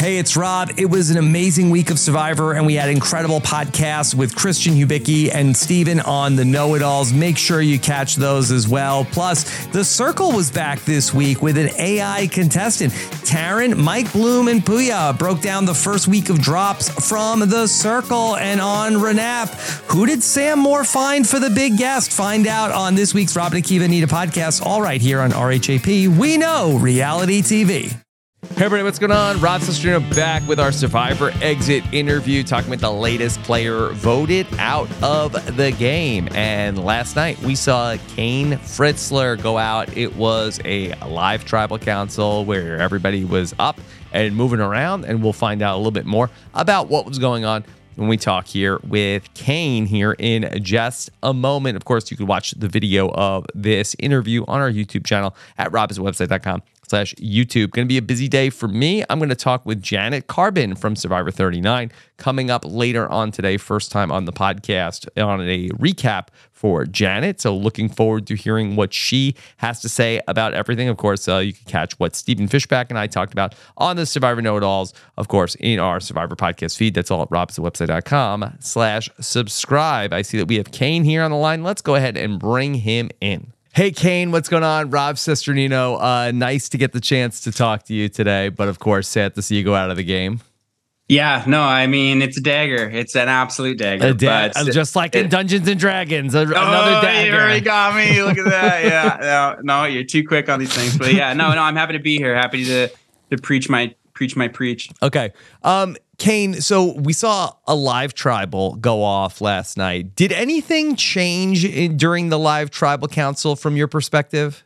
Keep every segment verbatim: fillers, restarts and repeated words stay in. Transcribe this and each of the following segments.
Hey, it's Rob. It was an amazing week of Survivor, and we had incredible podcasts with Christian Hubicki and Steven on the Know-It-Alls. Make sure you catch those as well. Plus, The Circle was back this week with an A I contestant. Taryn, Mike Bloom, and Puya broke down the first week of drops from The Circle. And on Renap, who did Sam Moore find for the big guest? Find out on this week's Rob and Akiva Anita podcast, all right here on R H A P. We know reality T V. Hey everybody, what's going on? Rob Cesternino back with our Survivor exit interview, talking about the latest player voted out of the game. And last night we saw Kane Fritzler go out. It was a live tribal council where everybody was up and moving around, and we'll find out a little bit more about what was going on when we talk here with Kane here in just a moment. Of course, you can watch the video of this interview on our YouTube channel at robhasawebsite.com slash YouTube. Going to be a busy day for me. I'm going to talk with Janet Carbon from Survivor thirty-nine coming up later on today. First time on the podcast on a recap for Janet. So looking forward to hearing what she has to say about everything. Of course, uh, you can catch what Stephen Fishback and I talked about on the Survivor Know-It-Alls, of course, in our Survivor podcast feed. That's all at robhasawebsite.com slash subscribe. I see that we have Kane here on the line. Let's go ahead and bring him in. Hey, Kane, what's going on? Rob Cesternino. Uh, nice to get the chance to talk to you today, but of course, sad to see you go out of the game. Yeah, no, I mean, it's a dagger. It's an absolute dagger. A da- but just like in it, Dungeons and Dragons, a, oh, another dagger. You already got me. Look at that. Yeah, no, no, you're too quick on these things. But yeah, no, no, I'm happy to be here. Happy to to preach my preach my preach. Okay. Um, Kane, so we saw a live tribal go off last night. Did anything change in, during the live tribal council from your perspective?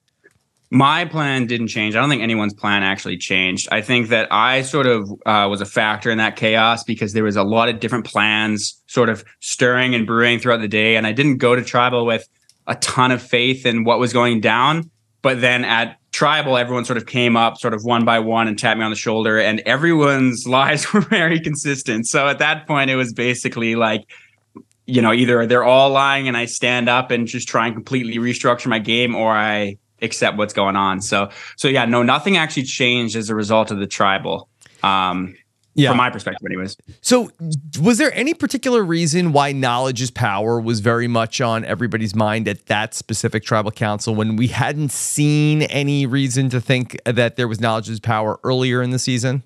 My plan didn't change. I don't think anyone's plan actually changed. I think that I sort of uh, was a factor in that chaos because there was a lot of different plans sort of stirring and brewing throughout the day. And I didn't go to tribal with a ton of faith in what was going down. But then at tribal, everyone sort of came up sort of one by one and tapped me on the shoulder, and everyone's lies were very consistent. So at that point, it was basically like, you know, either they're all lying and I stand up and just try and completely restructure my game, or I accept what's going on. So, so yeah, no, nothing actually changed as a result of the tribal. Um, Yeah. From my perspective, anyways. So was there any particular reason why knowledge is power was very much on everybody's mind at that specific tribal council when we hadn't seen any reason to think that there was knowledge is power earlier in the season?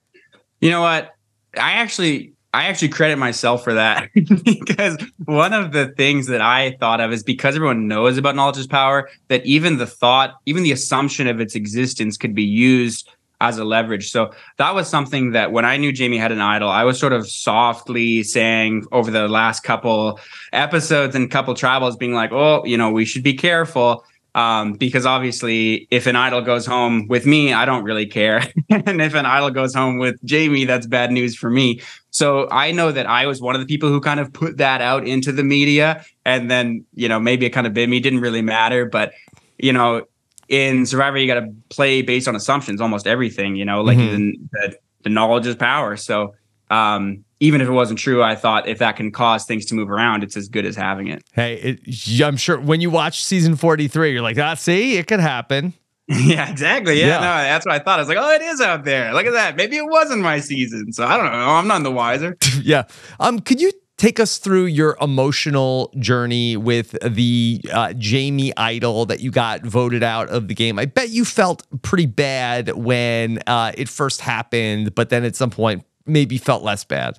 You know what? I actually, I actually credit myself for that because one of the things that I thought of is because everyone knows about knowledge is power, that even the thought, even the assumption of its existence could be used as a leverage. So that was something that when I knew Jamie had an idol, I was sort of softly saying over the last couple episodes and couple tribals being like, oh, you know, we should be careful. Um, because obviously if an idol goes home with me, I don't really care. And if an idol goes home with Jamie, that's bad news for me. So I know that I was one of the people who kind of put that out into the media. And then, you know, maybe it kind of bit me, didn't really matter. But, you know, in Survivor, you got to play based on assumptions, almost everything, you know, like mm-hmm. the, the, the knowledge is power. So um, even if it wasn't true, I thought if that can cause things to move around, it's as good as having it. Hey, it, I'm sure when you watch season forty-three, you're like, ah, see, it could happen. Yeah, exactly. Yeah, yeah, no, that's what I thought. I was like, oh, it is out there. Look at that. Maybe it wasn't my season. So I don't know. I'm none the wiser. Yeah. Um, could you take us through your emotional journey with the uh, Jamie idol that you got voted out of the game? I bet you felt pretty bad when uh, it first happened, but then at some point maybe felt less bad.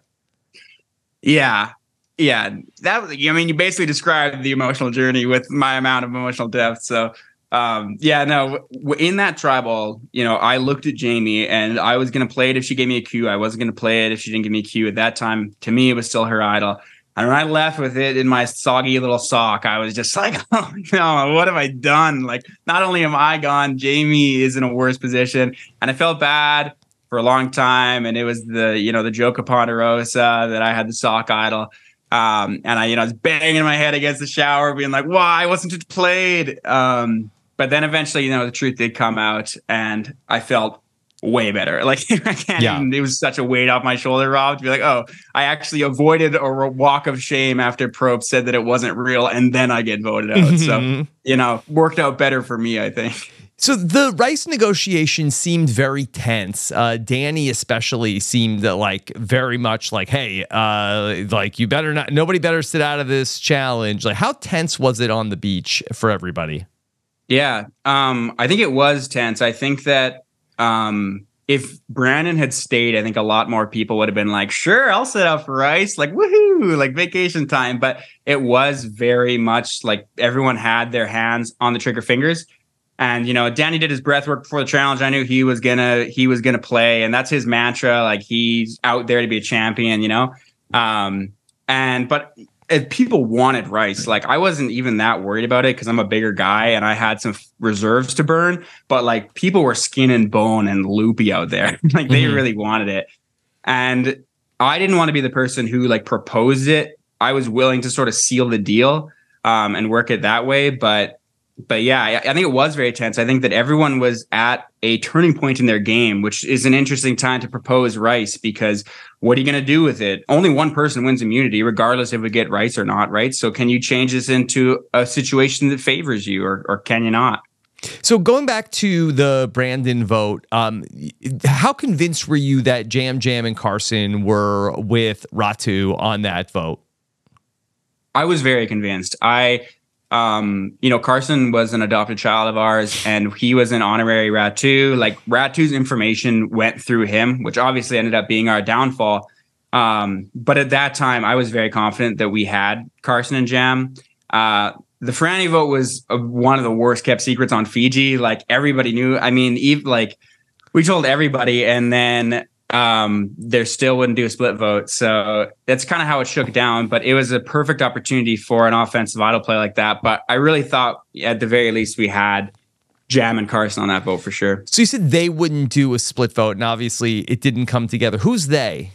Yeah. Yeah. That was, I mean, you basically described the emotional journey with my amount of emotional depth. So um, yeah, no, in that tribal, you know, I looked at Jamie and I was going to play it if she gave me a cue. I wasn't going to play it if she didn't give me a cue. At that time, to me, it was still her idol. And when I left with it in my soggy little sock, I was just like, oh no, what have I done? Like, not only am I gone, Jamie is in a worse position. And I felt bad for a long time. And it was the, you know, the joke of Ponderosa that I had the sock idol. Um, and I, you know, I was banging my head against the shower, being like, why wasn't it played? Um, But then eventually, you know, the truth did come out and I felt way better. Like, I can't yeah. even, it was such a weight off my shoulder, Rob, to be like, oh, I actually avoided a walk of shame after Probst said that it wasn't real. And then I get voted out. So, you know, worked out better for me, I think. So the Rice negotiation seemed very tense. Uh, Danny especially seemed like very much like, hey, uh, like you better not, nobody better sit out of this challenge. Like, how tense was it on the beach for everybody? Yeah, um, I think it was tense. I think that um, if Brandon had stayed, I think a lot more people would have been like, sure, I'll sit out for Rice, like woohoo, like vacation time. But it was very much like everyone had their hands on the trigger fingers. And, you know, Danny did his breath work before the challenge. I knew he was gonna he was gonna play, and that's his mantra. Like, he's out there to be a champion, you know. Um, and but if people wanted Rice, like, I wasn't even that worried about it because I'm a bigger guy and I had some reserves to burn. But like, people were skin and bone and loopy out there. Like, they mm-hmm. really wanted it, and I didn't want to be the person who like proposed it. I was willing to sort of seal the deal um, and work it that way, but. But yeah, I, I think it was very tense. I think that everyone was at a turning point in their game, which is an interesting time to propose Rice, because what are you going to do with it? Only one person wins immunity, regardless if we get Rice or not, right? So can you change this into a situation that favors you, or, or can you not? So going back to the Brandon vote, um, how convinced were you that Jam Jam and Carson were with Ratu on that vote? I was very convinced. I... Um, you know, Carson was an adopted child of ours, and he was an honorary Ratu. Like, Ratu's information went through him, which obviously ended up being our downfall. Um, but at that time, I was very confident that we had Carson and Jam. Uh, the Franny vote was uh, one of the worst kept secrets on Fiji. Like, everybody knew. I mean, even like we told everybody, and then um, there still wouldn't do a split vote. So that's kind of how it shook down. But it was a perfect opportunity for an offensive idol play like that. But I really thought at the very least we had Jam and Carson on that vote for sure. So you said they wouldn't do a split vote, and obviously it didn't come together. Who's they?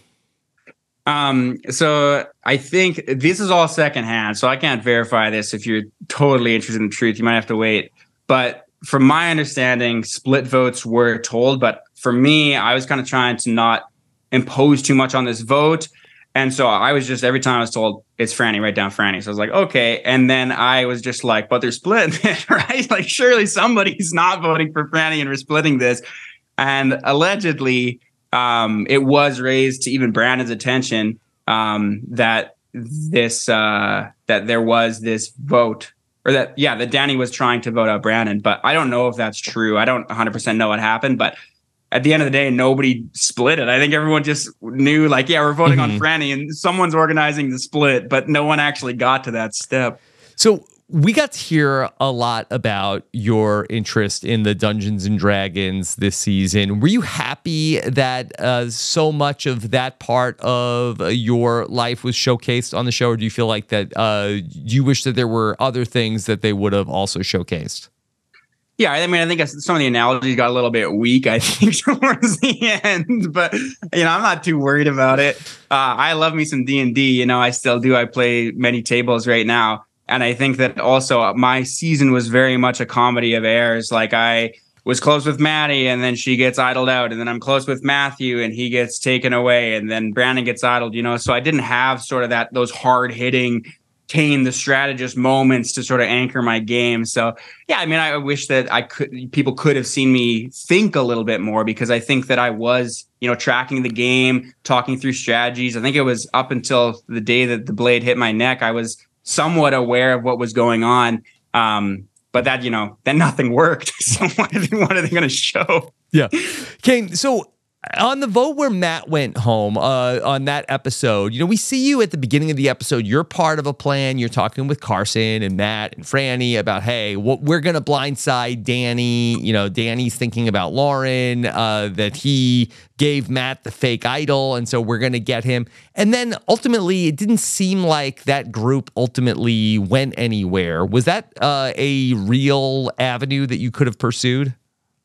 Um, so I think this is all secondhand, so I can't verify this. If you're totally interested in the truth, you might have to wait. But from my understanding, split votes were told, but for me, I was kind of trying to not impose too much on this vote. And so I was just, every time I was told it's Franny, write down Franny. So I was like, okay. And then I was just like, but they're split, right? Like, surely somebody's not voting for Franny and we're splitting this. And allegedly, um, it was raised to even Brandon's attention um, that this, uh, that there was this vote. Or that, yeah, that Danny was trying to vote out Brandon, but I don't know if that's true. I don't one hundred percent know what happened, but at the end of the day, nobody split it. I think everyone just knew, like, yeah, we're voting mm-hmm. on Franny, and someone's organizing the split, but no one actually got to that step. So we got to hear a lot about your interest in the Dungeons and Dragons this season. Were you happy that uh, so much of that part of your life was showcased on the show, or do you feel like that uh, you wish that there were other things that they would have also showcased? Yeah, I mean, I think some of the analogies got a little bit weak, I think, towards the end. But, you know, I'm not too worried about it. Uh, I love me some D and D. You know, I still do. I play many tables right now. And I think that also my season was very much a comedy of errors. Like, I was close with Maddie, and then she gets idled out. And then I'm close with Matthew, and he gets taken away. And then Brandon gets idled, you know. So I didn't have sort of that those hard-hitting Kane the strategist moments to sort of anchor my game. So yeah, I mean, I wish that I could people could have seen me think a little bit more, because I think that I was, you know, tracking the game, talking through strategies. I think it was up until the day that the blade hit my neck, I was somewhat aware of what was going on. Um, but that, you know, then nothing worked. So what are they, what are they going to show? Yeah. Kane, so on the vote where Matt went home, uh, on that episode, you know, we see you at the beginning of the episode. You're part of a plan. You're talking with Carson and Matt and Franny about, hey, what we're going to blindside Danny. You know, Danny's thinking about Lauren, uh, that he gave Matt the fake idol, and so we're going to get him. And then ultimately, it didn't seem like that group ultimately went anywhere. Was that uh, a real avenue that you could have pursued?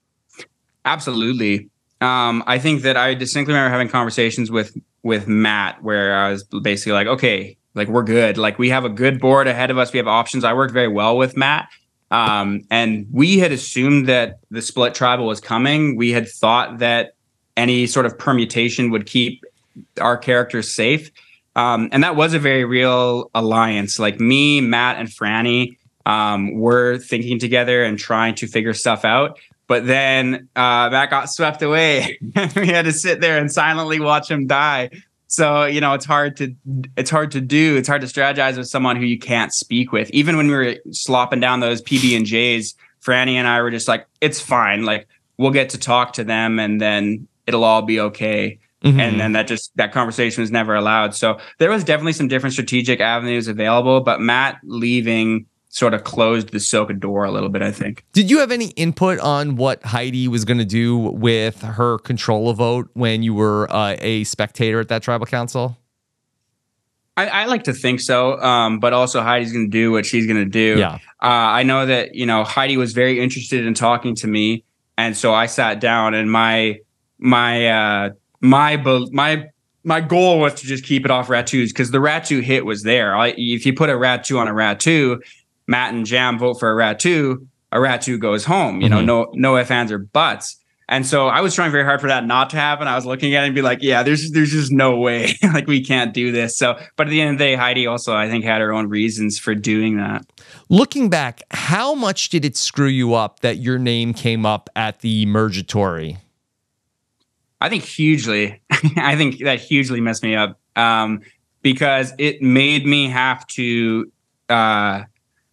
Absolutely. Um, I think that I distinctly remember having conversations with with Matt where I was basically like, okay, like, we're good. Like, we have a good board ahead of us. We have options. I worked very well with Matt. Um, and we had assumed that the split tribal was coming. We had thought that any sort of permutation would keep our characters safe. Um, and that was a very real alliance. Like, me, Matt, and Franny um, were thinking together and trying to figure stuff out. But then uh, that got swept away. We had to sit there and silently watch him die. So, you know, it's hard to it's hard to do. It's hard to strategize with someone who you can't speak with. Even when we were slopping down those P B and Js, Franny and I were just like, it's fine. Like, we'll get to talk to them and then it'll all be okay. Mm-hmm. And then that just that conversation was never allowed. So there was definitely some different strategic avenues available. But Matt leaving sort of closed the Soka door a little bit, I think. Did you have any input on what Heidi was going to do with her control vote when you were uh, a spectator at that tribal council? I, I like to think so, um, but also Heidi's going to do what she's going to do. Yeah. Uh, I know that, you know, Heidi was very interested in talking to me, and so I sat down, and my my uh, my my my goal was to just keep it off Ratu because the Ratu hit was there. I, if you put a Ratu on a Ratu, Matt and Jam vote for a Ratu, a Ratu goes home. You know, mm-hmm. no no ifs, ands, or buts. And so I was trying very hard for that not to happen. I was looking at it and be like, yeah, there's there's just no way. Like, we can't do this. So, but at the end of the day, Heidi also, I think, had her own reasons for doing that. Looking back, how much did it screw you up that your name came up at the Mergatory? I think hugely. I think that hugely messed me up um, because it made me have to... Uh,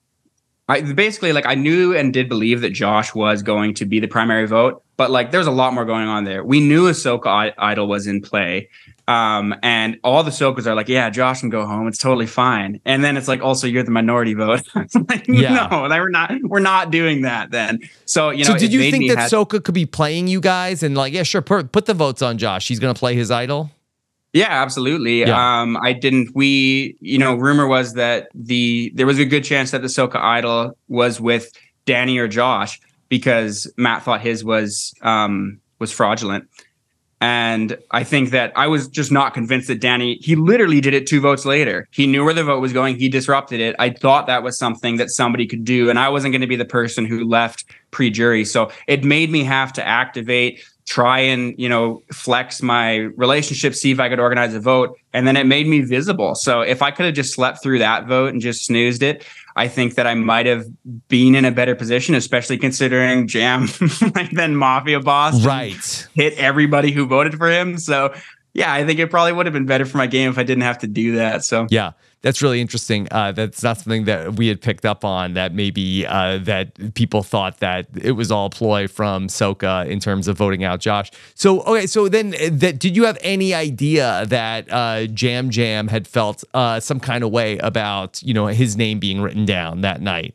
I basically, like, I knew and did believe that Josh was going to be the primary vote, but like there's a lot more going on there. We knew Ahsoka I- Idol was in play, um, and all the Ahsokas are like, yeah, Josh can go home. It's totally fine. And then it's like, also, you're the minority vote. Like, yeah. No, we're not. We're not doing that then. So you know. So did you think that have- Ahsoka could be playing you guys and like, yeah, sure, put, put the votes on Josh. He's going to play his idol. Yeah, absolutely. Yeah. Um, I didn't. We, you know, rumor was that the there was a good chance that the Ahsoka Idol was with Danny or Josh because Matt thought his was um, was fraudulent, and I think that I was just not convinced that Danny. He literally did it two votes later. He knew where the vote was going. He disrupted it. I thought that was something that somebody could do, and I wasn't going to be the person who left pre-jury. So it made me have to activate. Try and, you know, flex my relationship, see if I could organize a vote. And then it made me visible. So if I could have just slept through that vote and just snoozed it, I think that I might have been in a better position, especially considering Jam, like then Mafia Boss, right, hit everybody who voted for him. So yeah, I think it probably would have been better for my game if I didn't have to do that. So yeah. That's really interesting. Uh, that's not something that we had picked up on, that maybe uh, that people thought that it was all ploy from Soka in terms of voting out Josh. So, okay, so then that, did you have any idea that uh, Jam Jam had felt uh, some kind of way about, you know, his name being written down that night?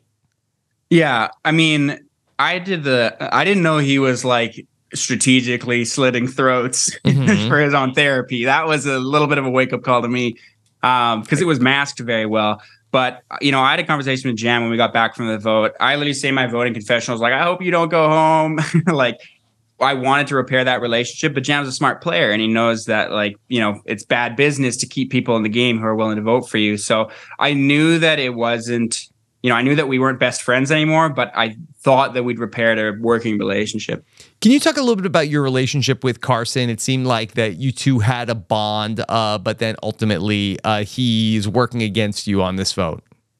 Yeah, I mean, I did the, I didn't know he was like strategically slitting throats mm-hmm. for his own therapy. That was a little bit of a wake up call to me. Um, because it was masked very well. But, you know, I had a conversation with Jam when we got back from the vote. I literally say my voting confession. I was like, I hope you don't go home. Like, I wanted to repair that relationship, but Jam's a smart player and he knows that, like, you know, it's bad business to keep people in the game who are willing to vote for you. So I knew that it wasn't, you know, I knew that we weren't best friends anymore, but I thought that we'd repaired a working relationship. Can you talk a little bit about your relationship with Carson? It seemed like that you two had a bond, uh, but then ultimately uh, he's working against you on this vote.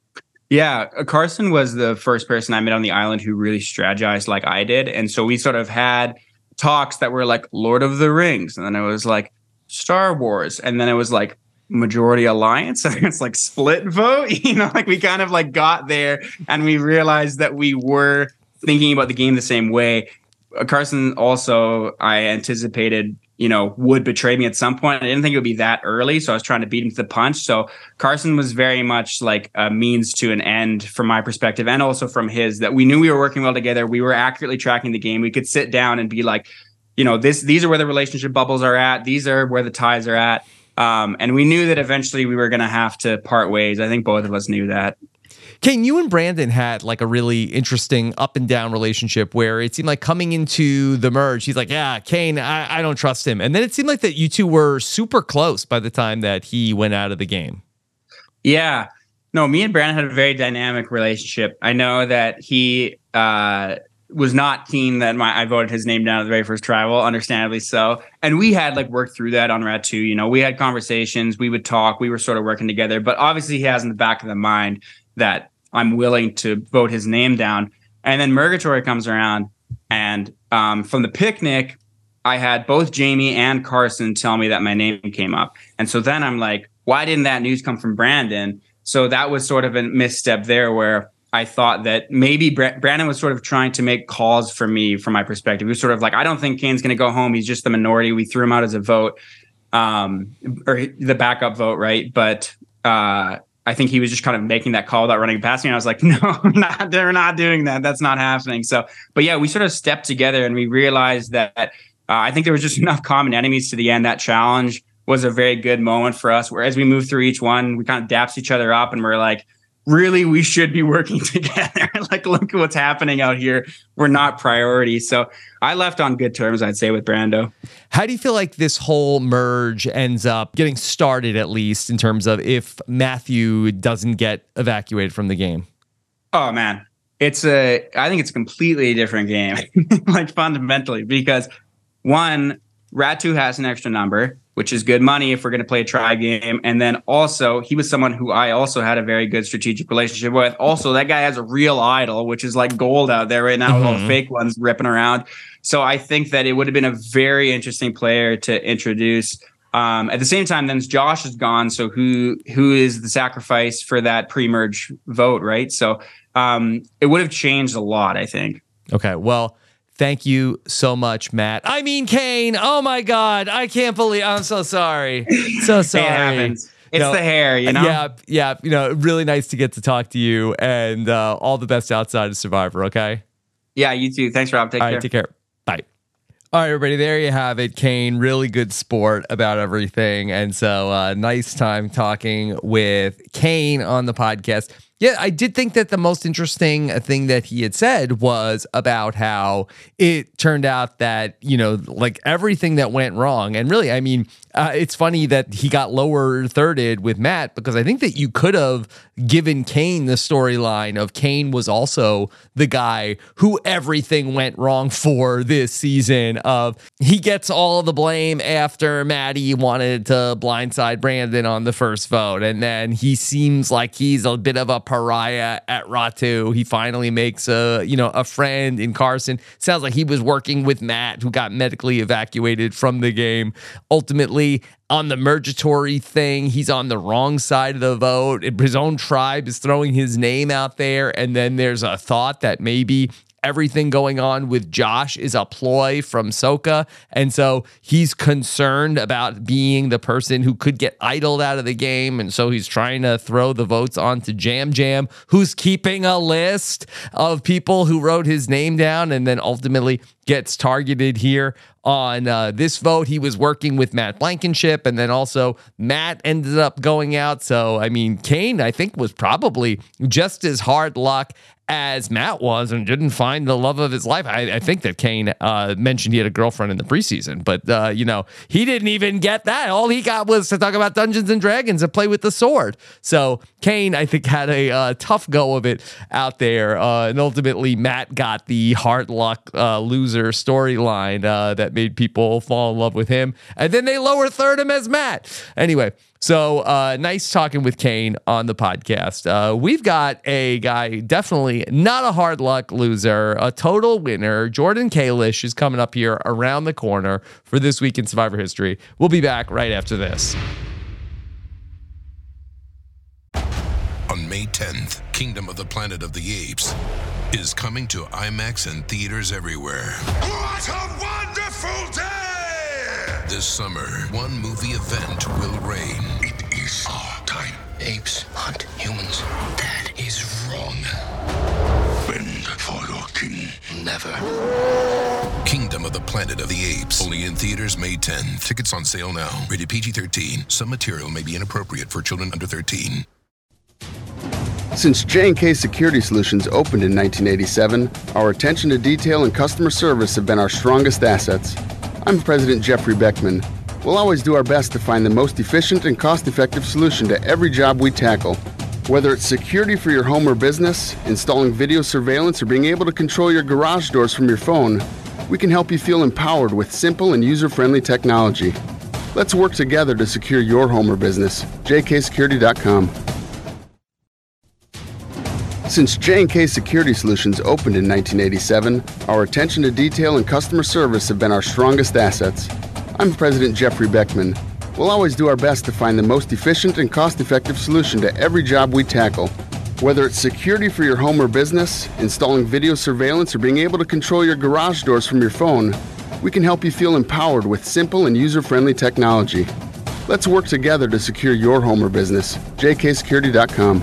Yeah, Carson was the first person I met on the island who really strategized like I did. And so we sort of had talks that were like Lord of the Rings. And then it was like Star Wars. And then it was like Majority Alliance. And it's like split vote. You know, like we kind of like got there and we realized that we were thinking about the game the same way. Carson also, I anticipated, you know, would betray me at some point. I didn't think it would be that early, so I was trying to beat him to the punch. So Carson was very much like a means to an end from my perspective and also from his, that we knew we were working well together. We were accurately tracking the game. We could sit down and be like, you know, this these are where the relationship bubbles are at. These are where the ties are at. Um, and we knew that eventually we were going to have to part ways. I think both of us knew that. Kane, you and Brandon had like a really interesting up and down relationship where it seemed like coming into the merge, he's like, yeah, Kane, I, I don't trust him. And then it seemed like that you two were super close by the time that he went out of the game. Yeah. No, me and Brandon had a very dynamic relationship. I know that he uh, was not keen that my I voted his name down at the very first tribal, understandably so. And we had like worked through that on Ratu. You know, we had conversations, we would talk, we were sort of working together. But obviously he has in the back of the mind that I'm willing to vote his name down. And then Murgatory comes around And um, from the picnic, I had both Jamie and Carson tell me that my name came up. And so then I'm like, why didn't that news come from Brandon? So that was sort of a misstep there where I thought that maybe Bra- Brandon was sort of trying to make calls for me from my perspective. He was sort of like, I don't think Kane's going to go home. He's just the minority. We threw him out as a vote, um, or the backup vote, right? But uh, I think he was just kind of making that call without running past me. And I was like, no, not, they're not doing that. That's not happening. So, but yeah, we sort of stepped together and we realized that uh, I think there was just enough common enemies to the end. That challenge was a very good moment for us, where as we moved through each one, we kind of dapped each other up and we're like, really, we should be working together. Like, look at what's happening out here. We're not priority. So I left on good terms, I'd say, with Brando. How do you feel like this whole merge ends up getting started, at least in terms of if Matthew doesn't get evacuated from the game? Oh, man. It's a, I think it's a completely different game, like fundamentally, because one, Ratu has an extra number, which is good money if we're going to play a try game. And then also, he was someone who I also had a very good strategic relationship with. Also, that guy has a real idol, which is like gold out there right now, mm-hmm. with all the fake ones ripping around. So I think that it would have been a very interesting player to introduce. Um, at the same time, then Josh is gone. So who who is the sacrifice for that pre-merge vote, right? So um, it would have changed a lot, I think. Okay, well, thank you so much, Matt. I mean, Kane. Oh my God, I can't believe. I'm so sorry. So sorry. It happens. It's you know, the hair, you know. Yeah, yeah. You know, really nice to get to talk to you, and uh, all the best outside of Survivor. Okay. Yeah, you too. Thanks, Rob. Take all care. Right, take care. Bye. All right, everybody. There you have it. Kane, really good sport about everything, and so uh, nice time talking with Kane on the podcast. Yeah, I did think that the most interesting thing that he had said was about how it turned out that, you know, like everything that went wrong. And really, I mean, uh, it's funny that he got lower thirded with Matt, because I think that you could have given Kane the storyline of Kane was also the guy who everything went wrong for this season. Of he gets all the blame after Maddie wanted to blindside Brandon on the first vote. And then he seems like he's a bit of a pariah at Ratu. He finally makes a, you know, a friend in Carson. Sounds like he was working with Matt, who got medically evacuated from the game. Ultimately, on the mergatory thing, he's on the wrong side of the vote. His own tribe is throwing his name out there. And then there's a thought that maybe everything going on with Josh is a ploy from Soka. And so he's concerned about being the person who could get idled out of the game. And so he's trying to throw the votes onto Jam Jam, who's keeping a list of people who wrote his name down and then ultimately gets targeted here on uh, this vote. He was working with Matt Blankenship, and then also Matt ended up going out. So, I mean, Kane, I think, was probably just as hard luck as Matt was and didn't find the love of his life. I, I think that Kane uh, mentioned he had a girlfriend in the preseason, but, uh, you know, he didn't even get that. All he got was to talk about Dungeons and Dragons and play with the sword. So Kane, I think, had a uh, tough go of it out there. Uh, and ultimately, Matt got the hard luck uh, loser storyline uh, that made people fall in love with him. And then they lower third him as Matt. Anyway, so uh, nice talking with Kane on the podcast. Uh, we've got a guy, definitely not a hard luck loser, a total winner. Jordan Kalish is coming up here around the corner for This Week in Survivor History. We'll be back right after this. On May tenth, Kingdom of the Planet of the Apes is coming to IMAX and theaters everywhere. What a wonderful day! This summer, one movie event will reign. It is our time. Apes hunt humans. That is wrong. Bend for your king. Never. Kingdom of the Planet of the Apes. Only in theaters May tenth. Tickets on sale now. Rated P G thirteen. Some material may be inappropriate for children under thirteen. Since J and K Security Solutions opened in nineteen eighty-seven, our attention to detail and customer service have been our strongest assets. I'm President Jeffrey Beckman. We'll always do our best to find the most efficient and cost-effective solution to every job we tackle. Whether it's security for your home or business, installing video surveillance, or being able to control your garage doors from your phone, we can help you feel empowered with simple and user-friendly technology. Let's work together to secure your home or business. J K security dot com. Since J and K Security Solutions opened in nineteen eighty-seven, our attention to detail and customer service have been our strongest assets. I'm President Jeffrey Beckman. We'll always do our best to find the most efficient and cost-effective solution to every job we tackle. Whether it's security for your home or business, installing video surveillance, or being able to control your garage doors from your phone, we can help you feel empowered with simple and user-friendly technology. Let's work together to secure your home or business. J K security dot com.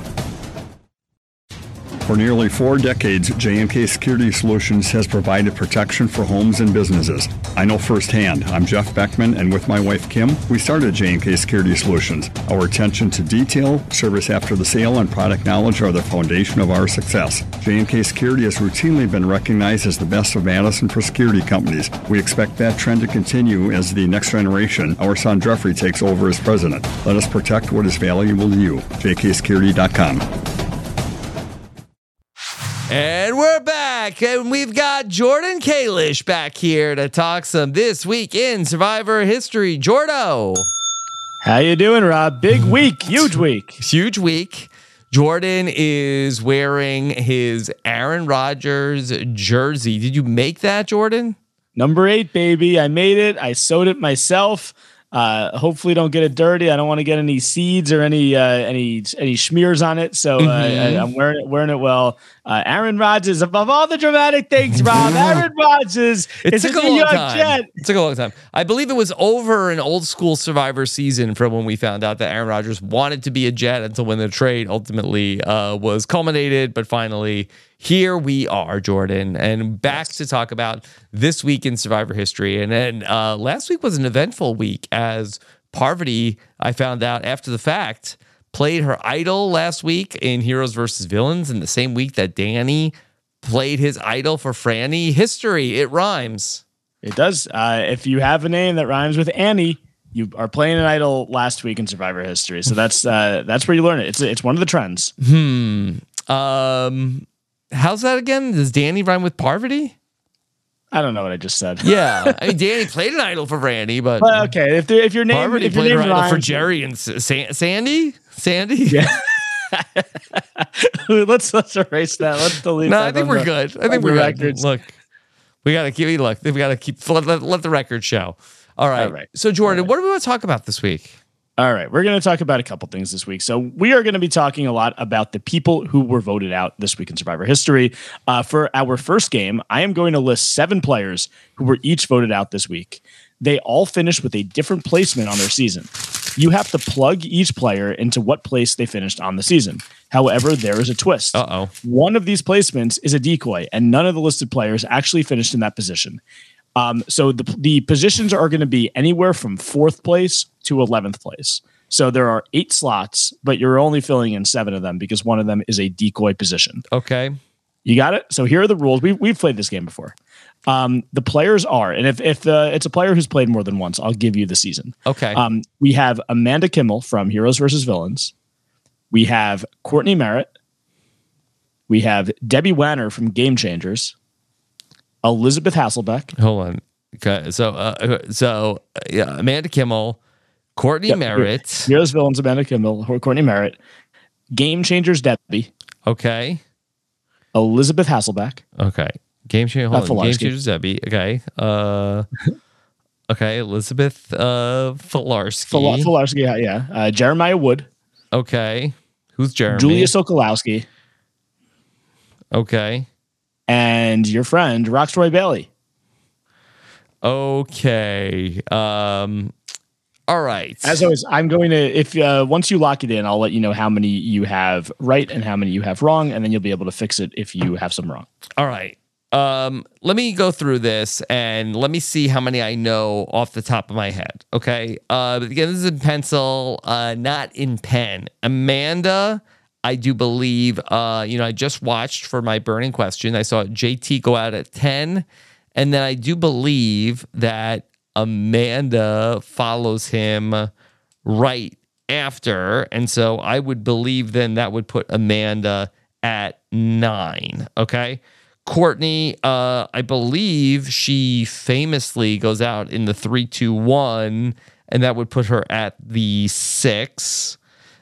For nearly four decades, J and K Security Solutions has provided protection for homes and businesses. I know firsthand. I'm Jeff Beckman, and with my wife Kim, we started J and K Security Solutions. Our attention to detail, service after the sale, and product knowledge are the foundation of our success. J and K Security has routinely been recognized as the best of Madison for security companies. We expect that trend to continue as the next generation, our son Jeffrey, takes over as president. Let us protect what is valuable to you. J K security dot com. And we're back, and we've got Jordan Kalish back here to talk some This Week in Survivor History. Jordo. How you doing, Rob? Big week, huge week. Huge week. Jordan is wearing his Aaron Rodgers jersey. Did you make that, Jordan? Number eight, baby. I made it. I sewed it myself. Uh, hopefully don't get it dirty. I don't want to get any seeds or any uh, any any smears on it. So uh, mm-hmm. I, I'm wearing it wearing it well. Uh, Aaron Rodgers, above all the dramatic things, Rob. Aaron Rodgers it is took a a New long York time. Jet. It took a long time. I believe it was over an old school Survivor season from when we found out that Aaron Rodgers wanted to be a Jet until when the trade ultimately uh, was culminated. But finally, here we are, Jordan, and back yes. to talk about This Week in Survivor History. And then uh, last week was an eventful week as Parvati, I found out after the fact, played her idol last week in Heroes versus Villains in the same week that Danny played his idol for Franny. History, it rhymes. It does. Uh, if you have a name that rhymes with Annie, you are playing an idol last week in Survivor History. So that's uh, that's where you learn it. It's it's one of the trends. Hmm. Um. How's that again? Does Danny rhyme with Parvati? I don't know what I just said. Yeah, I mean Danny played an idol for Randy, but well, okay. If if your name Parvati if your played name an idol rhymes, for Jerry and Sa- Sandy, Sandy. Yeah. let's let's erase that. Let's delete. No, that I think we're the, good. I think we're good. Look, we gotta keep. Look, we gotta keep. Let, let, let the record show. All right. All right. So Jordan, right. What do we want to talk about this week? All right, we're going to talk about a couple things this week. So we are going to be talking a lot about the people who were voted out this week in Survivor History. Uh, for our first game, I am going to list seven players who were each voted out this week. They all finished with a different placement on their season. You have to plug each player into what place they finished on the season. However, there is a twist. Uh-oh. One of these placements is a decoy, and none of the listed players actually finished in that position. Um, so the the positions are going to be anywhere from fourth place to eleventh place. So there are eight slots, but you're only filling in seven of them because one of them is a decoy position. Okay. You got it? So here are the rules. We, we've played this game before. Um, the players are, and if, if uh, it's a player who's played more than once, I'll give you the season. Okay. Um, we have Amanda Kimmel from Heroes versus Villains. We have Courtney Merritt. We have Debbie Wanner from Game Changers. Elizabeth Hasselbeck. Hold on. Okay. So, uh, so uh, yeah, Amanda Kimmel, Courtney yep. Merritt. Heroes, Villains, Amanda Kimmel, Courtney Merritt. Game Changers, Debbie. Okay. Elizabeth Hasselbeck. Okay. Game Changers, hold on. Game Changers, Debbie. Okay. Uh, okay. Elizabeth uh, Filarski. Fil- Filarski, yeah. yeah. Uh, Jeremiah Wood. Okay. Who's Jeremy? Julia Sokolowski. Okay. And your friend, Roxroy Bailey. Okay. Um, all right. As always, I'm going to, if uh, once you lock it in, I'll let you know how many you have right and how many you have wrong, and then you'll be able to fix it if you have some wrong. All right. Um, let me go through this and let me see how many I know off the top of my head. Okay. Uh, but again, this is in pencil, uh, not in pen. Amanda, I do believe, uh, you know, I just watched for my burning question. I saw J T go out at ten. And then I do believe that Amanda follows him right after. And so I would believe then that would put Amanda at nine. Okay. Courtney, uh, I believe she famously goes out in the three two one, and that would put her at the six.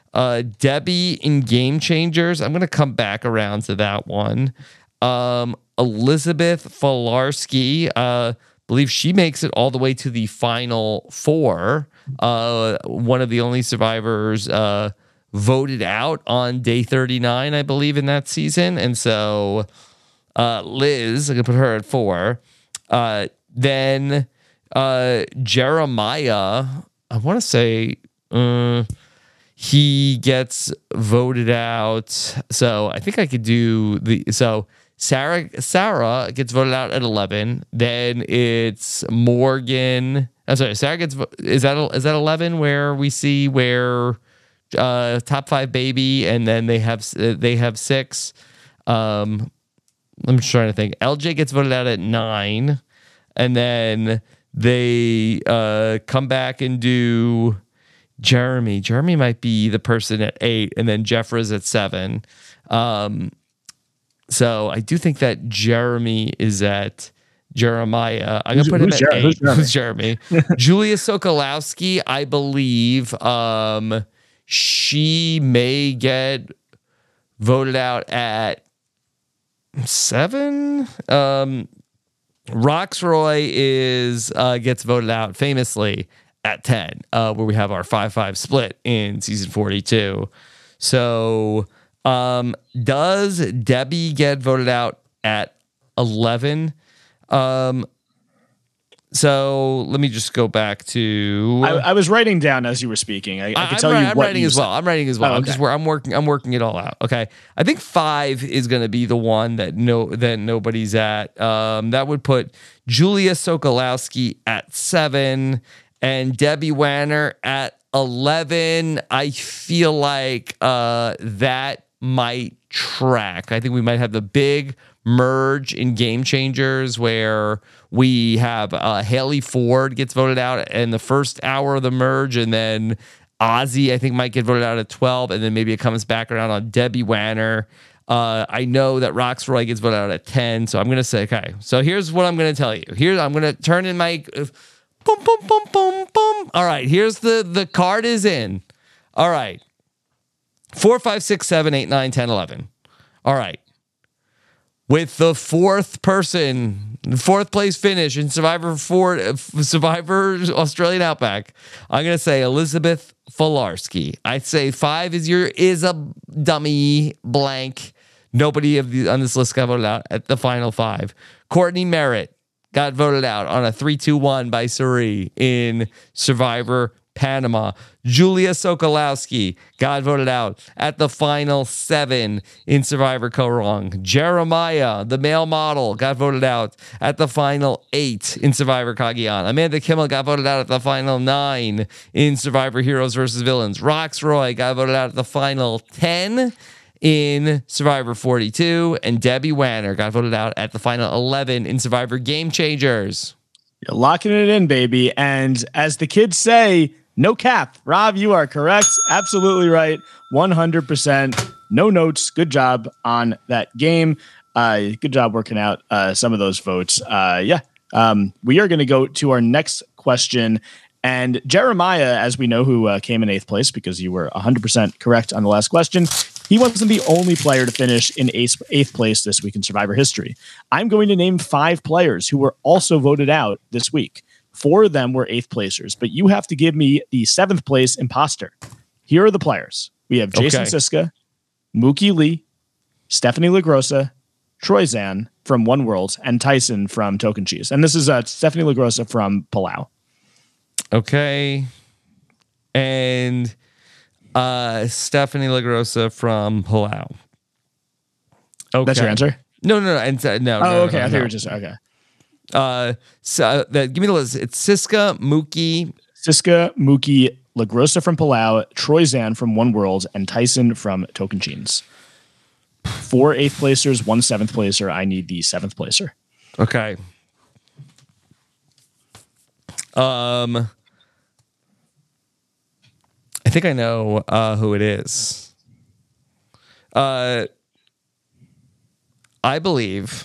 Uh, Debbie in Game Changers. I'm going to come back around to that one. Um, Elizabeth Falarski. Uh, believe she makes it all the way to the final four. Uh, one of the only survivors uh, voted out on day thirty-nine, I believe, in that season. And so uh, Liz, I'm going to put her at four. Uh, then uh, Jeremiah, I want to say... Uh, He gets voted out. So I think I could do the so Sarah Sarah gets voted out at eleven. Then it's Morgan. I'm sorry, Sarah gets is that is that eleven where we see where uh, top five baby and then they have they have six. Um, I'm just trying to think. L J gets voted out at nine, and then they uh, come back and do. Jeremy. Jeremy might be the person at eight, and then Jeffra's at seven. Um, so I do think that Jeremy is at Jeremiah. I'm going to put him at Jer- eight. Who's Jeremy? Who's Jeremy? Julia Sokolowski, I believe um, she may get voted out at seven. Um, Roxroy is uh, gets voted out famously at ten, uh, where we have our five five split in season forty-two. So um, does Debbie get voted out at eleven? Um, so let me just go back to... I, I was writing down as you were speaking. I, I can I'm tell right, you I'm what writing you as well. said. I'm writing as well. Oh, I'm okay. just where I'm working. I'm working it all out. Okay. I think five is going to be the one that no that nobody's at. Um, that would put Julia Sokolowski at seven and Debbie Wanner at eleven. I feel like uh, that might track. I think we might have the big merge in Game Changers where we have uh, Haley Ford gets voted out in the first hour of the merge, and then Ozzy I think might get voted out at twelve, and then maybe it comes back around on Debbie Wanner. Uh, I know that Roxroy gets voted out at ten, so I'm gonna say okay. So here's what I'm gonna tell you. Here I'm gonna turn in my uh, boom boom boom boom boom. All right, here's the the card is in. All right, four, five, six, seven, eight, nine, ten, eleven. All right. With the fourth person, fourth place finish in Survivor Ford, Survivor Australian Outback, I'm gonna say Elizabeth Falarski. I'd say five is your is a dummy blank. Nobody of the, on this list got voted out at the final five. Courtney Merritt got voted out on a three two one by Suri in Survivor Panama. Julia Sokolowski got voted out at the final seven in Survivor Korong. Jeremiah, the male model, got voted out at the final eight in Survivor Cagayan. Amanda Kimmel got voted out at the final nine in Survivor Heroes versus Villains. Roxroy got voted out at the final ten in Survivor forty-two. And Debbie Wanner got voted out at the final eleven in Survivor Game Changers. You're locking it in, baby. And as the kids say, no cap. Rob, you are correct. Absolutely right. one hundred percent. No notes. Good job on that game. Uh, good job working out uh, some of those votes. Uh, yeah. Um, we are going to go to our next question. And Jeremiah, as we know, who uh, came in eighth place because you were one hundred percent correct on the last question, he wasn't the only player to finish in eighth, eighth place this week in Survivor history. I'm going to name five players who were also voted out this week. Four of them were eighth placers, but you have to give me the seventh place imposter. Here are the players. We have Jason Okay. Siska, Mookie Lee, Stephanie LaGrossa, Troy Zan from One World, and Tyson from Token Cheese. And this is uh, Stephanie LaGrossa from Palau. Okay. And uh, Stephanie LaGrossa from Palau. Okay. That's your answer? No, no, no. And, uh, no Oh, no, no, okay. no, I thought no. you were just, okay. Uh, so uh, the, give me the list. It's Siska, Mookie. Siska, Mookie, LaGrossa from Palau, Troy Zan from One World, and Tyson from Token Cheese. Four eighth placers, one seventh placer. I need the seventh placer. Okay. Um, I think I know uh, who it is. Uh, I believe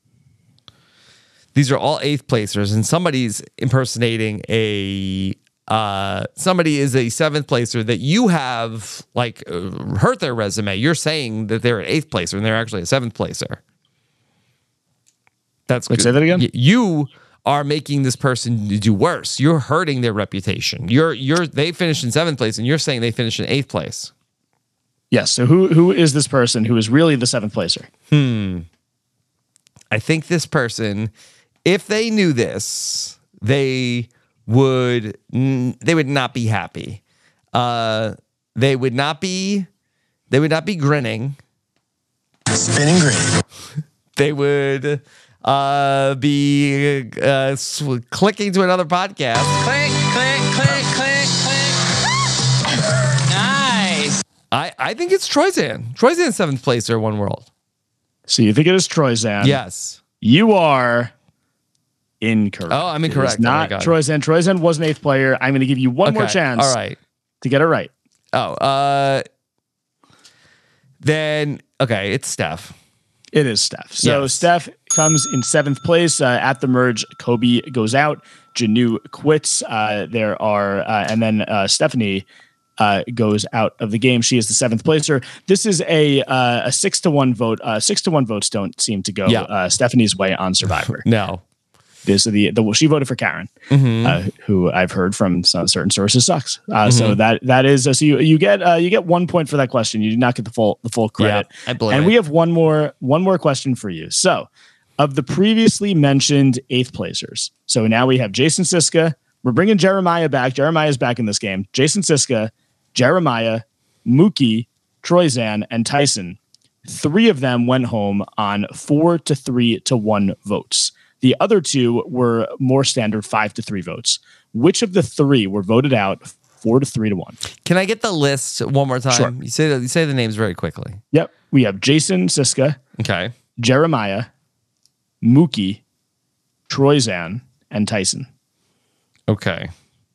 these are all eighth placers, and somebody's impersonating a uh, somebody is a seventh placer that you have like uh, hurt their resume, you're saying that they're an eighth placer and they're actually a seventh placer. That's Let's good. say that again. Y- You are making this person do worse. You're hurting their reputation. You're you're they finished in seventh place and you're saying they finished in eighth place. Yes. So who who is this person who is really the seventh placer? Hmm. I think this person, if they knew this, they would they would not be happy. Uh, they would not be they would not be grinning. Spinning green. They would uh, be uh, sw- clicking to another podcast. Click, click, click, click, click. Nice. I, I think it's Troyzan. Troyzan seventh placer, One World. So you think it is Troyzan? Yes. You are incorrect. Oh, I'm incorrect. It is not Oh my God. Troyzan. Troyzan was an eighth player. I'm going to give you one more Okay. chance. All right. To get it right. Oh, uh, then okay, it's Steph. It is Steph. So Yes. Steph comes in seventh place. Uh, at the merge, Kobe goes out. Janu quits. Uh, there are, uh, and then uh, Stephanie uh, goes out of the game. She is the seventh placer. This is a uh, a six to one vote. Uh, six to one votes don't seem to go Yeah. uh, Stephanie's way on Survivor. No. This is the, the she voted for Karen, Mhm. uh, who I've heard from some certain sources sucks. Uh, Mm-hmm. So that that is uh, so you you get uh, you get one point for that question. You do not get the full the full credit. Yeah, I believe and it. we have one more one more question for you. So, of the previously mentioned eighth placers, so now we have Jason Siska. We're bringing Jeremiah back. Jeremiah's back in this game. Jason Siska, Jeremiah, Mookie, Troyzan, and Tyson. Three of them went home on four to three to one votes. The other two were more standard five to three votes. Which of the three were voted out four to three to one? Can I get the list one more time? Sure. You say the, you say the names very quickly. Yep. We have Jason Siska, Okay. Jeremiah, Mookie, Troyzan, and Tyson. Okay.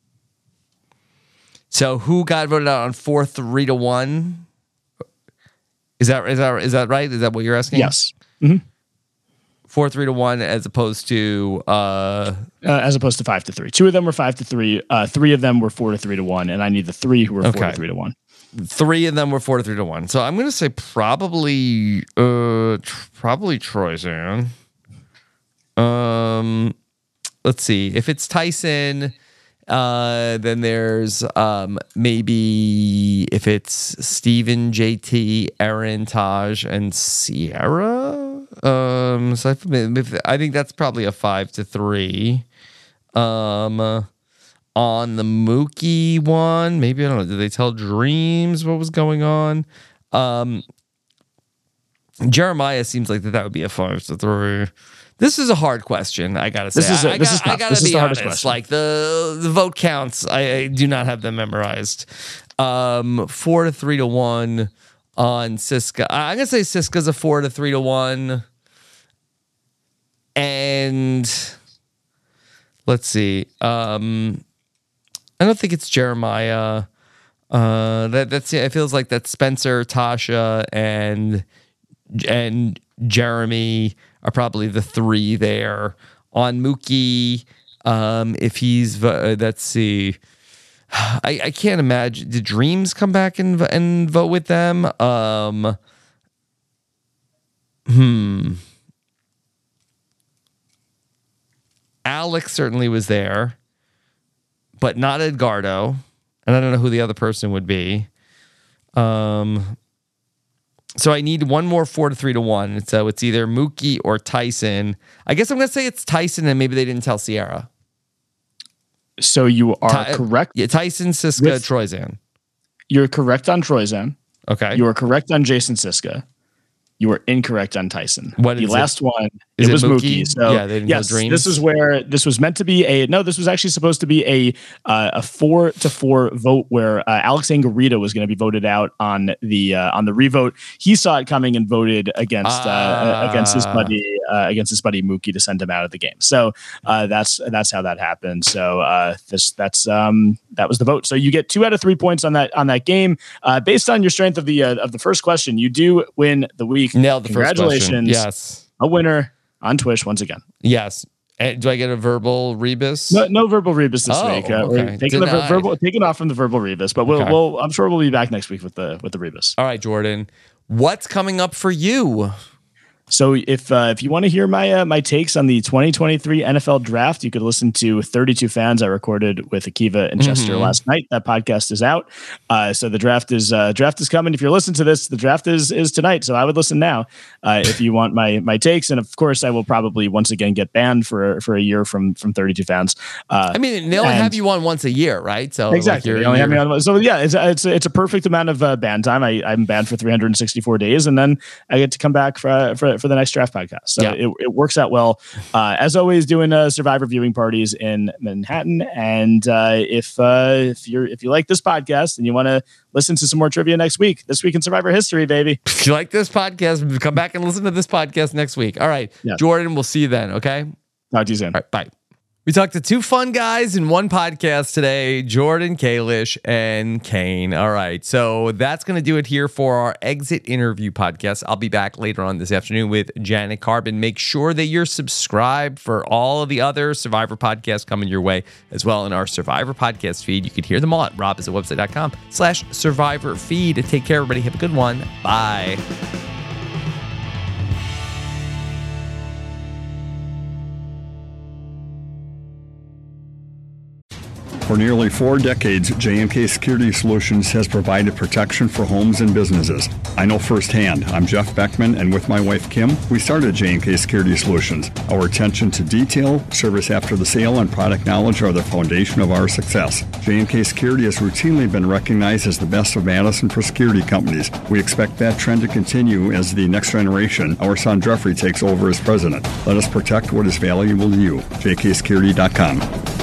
So who got voted out on four three to one? Is that is that is that right? Is that what you're asking? Yes. Mhm. Four three to one as opposed to uh Uh, as opposed to five to three. Two of them were five to three. Uh, three of them were four to three to one. And I need the three who were four Okay. to three to one. three of them were four to three to one. So I'm gonna say probably uh tr- probably Troyzan. Um let's see. If it's Tyson, uh then there's um maybe if it's Steven, J T, Aaron, Taj, and Sierra. Um so if, if, I think that's probably a five to three. Um on the Mookie one, maybe I don't know. Did they tell Dreams what was going on? Um, Jeremiah seems like that, that would be a five to three. This is a hard question. I gotta say, This is a- I, I this gotta, is tough. I gotta This is be the hardest honest. question. Like the the vote counts, I, I do not have them memorized. Um, four to three to one on Siska. I- I'm gonna say Siska's a four to three to one, and let's see. Um. I don't think it's Jeremiah. Uh, that that's it feels like that's Spencer, Tasha, and and Jeremy are probably the three there. On Mookie, um, if he's vo- uh, let's see, I, I can't imagine. Did Dreams come back and vo- and vote with them? Um, hmm. Alex certainly was there, but not Edgardo, and I don't know who the other person would be. Um, so I need one more four to three to one. So it's either Mookie or Tyson. I guess I'm gonna say it's Tyson, and maybe they didn't tell Sierra. So you are Ty- correct. Yeah, Tyson, Siska, With- Troyzan. You're correct on Troyzan. Okay. You are correct on Jason Siska. You are incorrect on Tyson. What the is it? last one? Is it it was Mookie? Mookie. So Yeah, they didn't yes, tell Dreams. this is where this was meant to be a no. This was actually supposed to be a uh, a four to four vote where uh, Alex Angarita was going to be voted out on the uh, on the revote. He saw it coming and voted against uh, Ah. against his buddy uh, against his buddy Mookie to send him out of the game. So uh, that's that's how that happened. So uh, this that's um, that was the vote. So you get two out of three points on that on that game uh, based on your strength of the uh, of the first question. You do win the week. Nailed the first question. Congratulations. Yes. A winner on Twitch once again. Yes. And do I get a verbal rebus? No, no verbal rebus this oh, week. Uh, okay. We're taking the ver- Denied. verbal, taking off from the verbal rebus, but we'll, Okay. we'll, I'm sure we'll be back next week with the with the rebus. All right, Jordan. What's coming up for you? So if uh, if you want to hear my uh, my takes on the twenty twenty-three N F L draft, you could listen to thirty-two Fans I recorded with Akiva and Chester Mhm. last night. That podcast is out. Uh, so the draft is uh, draft is coming. If you're listening to this, the draft is is tonight. So I would listen now uh, if you want my my takes. And of course, I will probably once again get banned for for a year from from thirty-two Fans. Uh, I mean, they only and- have you on once a year, right? So Exactly. Like They only have me on. So yeah, it's it's it's a perfect amount of uh, ban time. I, I'm banned for three hundred sixty-four days, and then I get to come back for for, for the next draft podcast. So Yeah. it, it works out well. Uh, as always, doing uh, Survivor viewing parties in Manhattan. And uh, if uh, if you're if you like this podcast and you want to listen to some more trivia next week, This Week in Survivor History, baby. If you like this podcast, come back and listen to this podcast next week. All right, Yeah. Jordan, we'll see you then. Okay. Talk to you soon. All right, bye. We talked to two fun guys in one podcast today, Jordan Kalish and Kane. All right, so that's going to do it here for our Exit Interview podcast. I'll be back later on this afternoon with Janet Carbon. Make sure that you're subscribed for all of the other Survivor podcasts coming your way, as well in our Survivor podcast feed. You can hear them all at robisatwebsite.com slash Survivor feed. Take care, everybody. Have a good one. Bye. For nearly four decades, J M K Security Solutions has provided protection for homes and businesses. I know firsthand. I'm Jeff Beckman, and with my wife Kim, we started J M K Security Solutions. Our attention to detail, service after the sale, and product knowledge are the foundation of our success. J M K Security has routinely been recognized as the best of Madison for security companies. We expect that trend to continue as the next generation, our son Jeffrey, takes over as president. Let us protect what is valuable to you. J K security dot com.